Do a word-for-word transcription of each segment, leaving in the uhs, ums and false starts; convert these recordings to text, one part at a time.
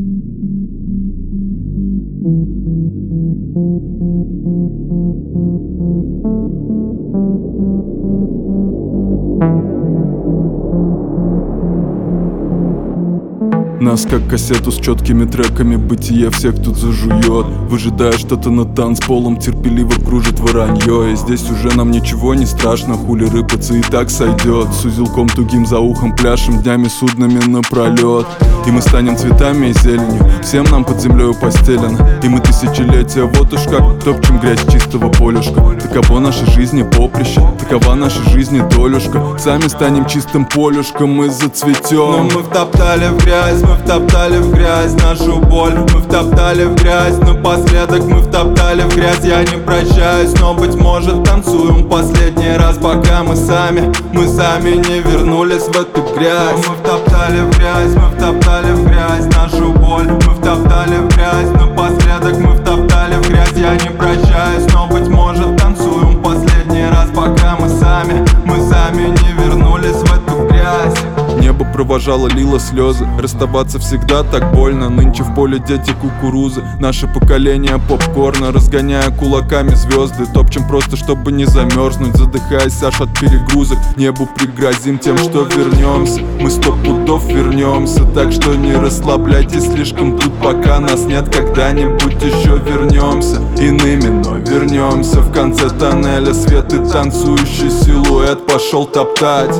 Нас как кассету с четкими треками бытия всех тут зажует, выжидая что-то над танцполом, терпеливо кружит воронье. И здесь уже нам ничего не страшно, хули рыпаться и так сойдет. С узелком тугим за ухом пляшем днями судными напролет. И мы станем цветами и зеленью, всем нам под землею постелено. И мы тысячелетия вот уж как топчем грязь чистого полюшка. Таково нашей жизни поприще, такова нашей жизни долюшка. Сами станем чистым полюшком и зацветем. Но мы втоптали в грязь, мы втоптали в грязь нашу боль. Мы втоптали в грязь, напоследок мы втоптали в грязь. Я не прощаюсь, но быть может танцуем последний раз, пока мы сами, мы сами не вернулись в эту грязь. Но мы втоптали в грязь, мы втоптали в грязь нашу боль. Мы втоптали в грязь, напоследок мы втоптали в грязь. Я не прощаюсь, но быть может танцуем последний раз, пока мы сами, мы сами не вернулись в эту грязь. Небо провожало, лило слезы. Расставаться всегда так больно. Нынче в поле дети кукурузы. Наше поколение попкорна. Разгоняя кулаками звезды, топчем просто, чтобы не замерзнуть. Задыхаясь аж от перегрузок, небу пригрозим тем, что вернемся. Мы сто пудов вернемся, так что не расслабляйтесь слишком тут, пока нас нет. Когда-нибудь еще вернемся иными, но вернемся. В конце тоннеля свет и танцующий силуэт пошел топтать.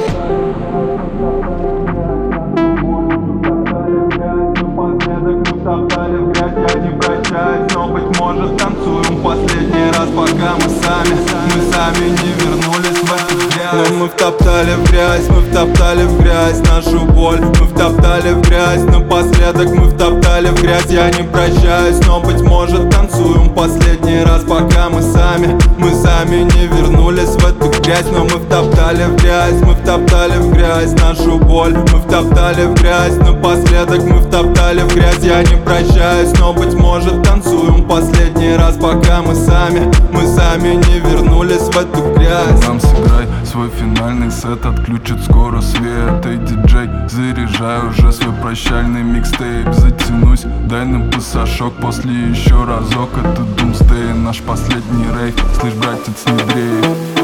Втоптали в грязь, я не прощаюсь, но быть может танцуем последний раз, пока мы сами, мы сами не вернулись в эту грязь. Но мы втоптали в грязь, мы втоптали в грязь нашу боль. Мы втоптали в грязь, напоследок мы втоптали в грязь. Я не прощаюсь, но быть может танцуем последний раз, пока мы сами, мы сами не вернулись в эту грязь. Но мы втоптали в грязь, мы втоптали в грязь нашу боль. Мы втоптали в грязь, напоследок мы втоптали в грязь. Я не прощаюсь, но быть может танцуем последний раз, пока мы сами, мы сами не вернулись в эту грязь. Нам сыграй свой финальный сет, отключит скоро свет. Эй, диджей, заряжай уже свой прощальный микстейп. Затянусь, дай нам пасашок, после еще разок. Это Doomsday, наш последний рейв. Слышь, братец, не дрейф.